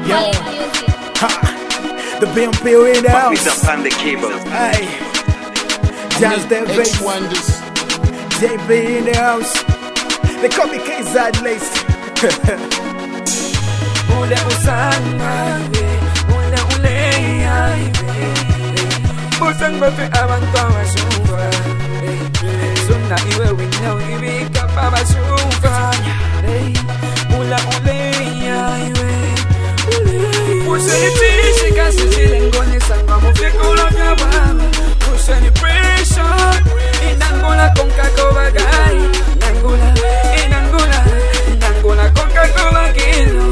Yo, the BMP in the house. With up on the cable. Hey, just the bass. JB in the house. They call me KZ Lace. Ule usanga, ule uleya, usanga pe abantu abashumba. Sona iwe wino ibika babashumba. Ula uleya, usenitishe kasi zilengone sanga mufikulo vya baba. Useni pressure, inangola konka kobagai. Inangola konka kobagino.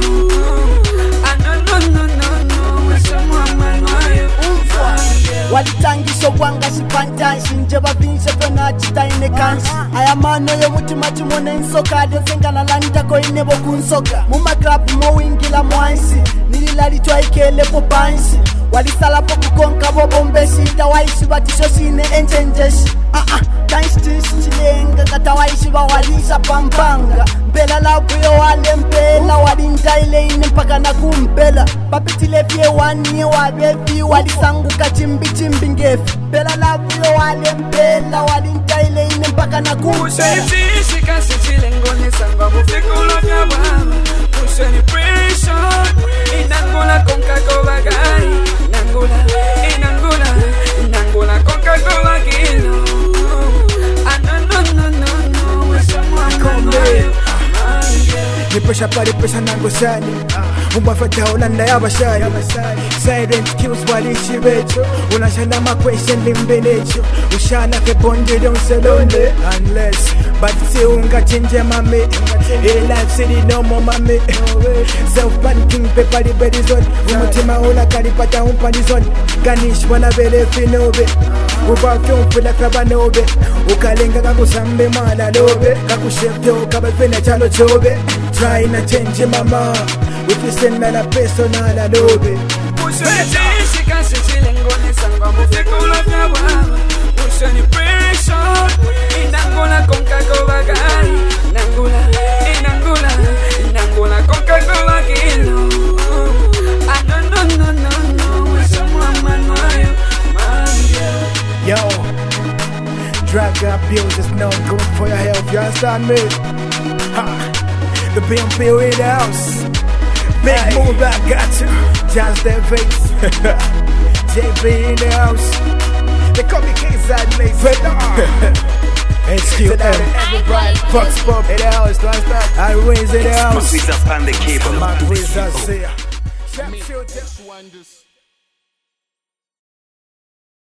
Walitangisho wanga shipantanshi nje bavinse pena chitaine kanshi aya mano yo mutima chimone nsoka desengana landa ko inebo kunsoka muma club mo wingila mwansi nililali twaikele po pansi walisala po kukonka bo bombeshi tawaishi batisho sine enjenjeshi tanshtishi chilenga katawaishi bawalisha pampanga mbela labuyo wale mpela walindaile ine mpaka na kumpela papitile pie wani wabebi walisanguka chimbi ngefu mbela labuyo wale mpela walindaile ine mpaka na kumpela usenitishe kasi chilengone sanga mufikulo vya baba useni pressure inangola konka kobagai inangola konka kobagino Nipesha pari pesha nango sani Umafata ulanda ya bashari Silent kills walishi becho Unashana ma question limbenecho Ushana ke bonde don't selonde Unless but si unga change mami life city no more mami Self-banking paper liberizon Umutima ula kalipata umpanizon Ganish wana vele finobe Ubafyo mfila kabanobe Ukalenga kakusambe mala lobe Kakushefyo kabafena chalo chobe Try na change mama If you send me la personal adobe usenitishe kasi chilengone sanga mufikulo vya baba useni pressure inangola konka kobagai inangola konka kobagino Yo, drug abuse is not good for your health, you understand me? The BMP in the house. Big move, I got you. Just that face. JB in the house. They call me KZ Lace. HQM, everybody. Fox Pop in the house, you understand? I raise in the house. With up on the cable. My wizards here.